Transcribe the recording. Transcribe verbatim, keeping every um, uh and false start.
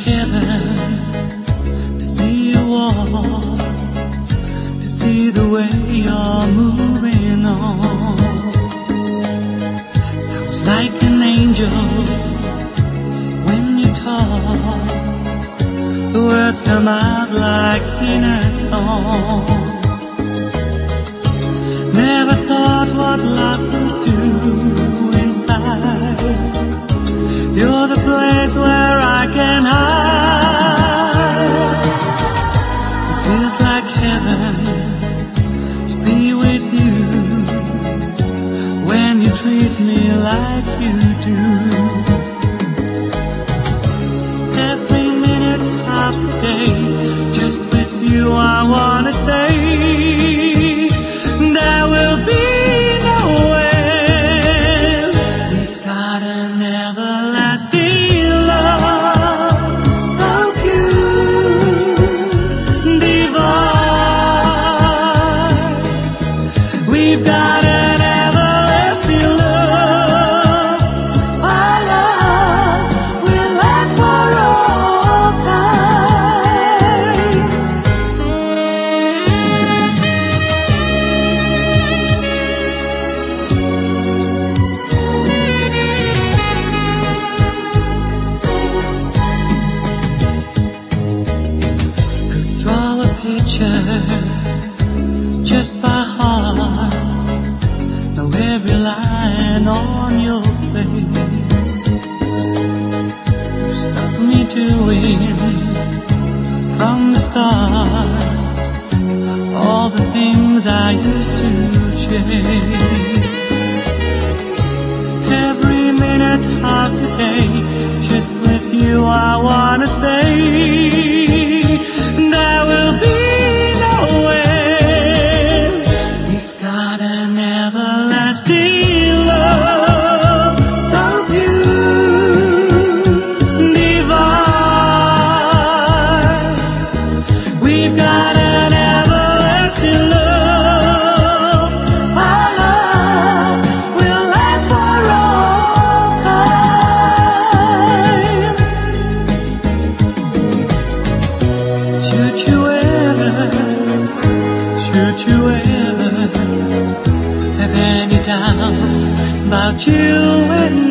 heaven to see you walk, to see the way you're moving on. Sounds like an angel when you talk. The words come out like inner song. Never thought what love could do inside. You're the place where I can hide. It feels like heaven to be with you when you treat me like you do. Every minute of the day, just with you I wanna stay. There will be no end. We've got an everlasting love, so pure, divine. We've got an everlasting love. Our love will last for all time. Could draw a picture just by heart, know every line on your face. You stopped me doing from the start all the things I used to chase. Every minute of the day, just with you I wanna stay. There will be no end. We've got an everlasting love, so pure, divine. We've got an everlasting love. Our love will last for all time. Should you ever, should you ever have any doubt about you and